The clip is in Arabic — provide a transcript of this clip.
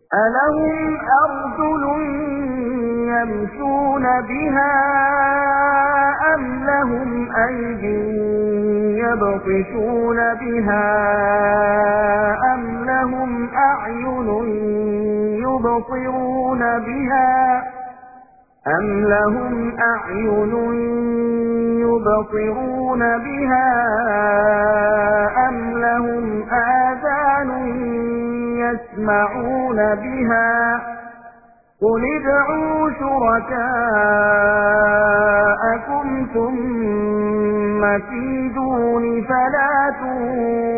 ألهم أرجل يمشون بها أم لهم أيد يبطشون بها أم لهم أعين يبصرون بها أم لهم آذان يسمعون بها قل ادعوا شركاءكم ثم كيدون فلا تنظرون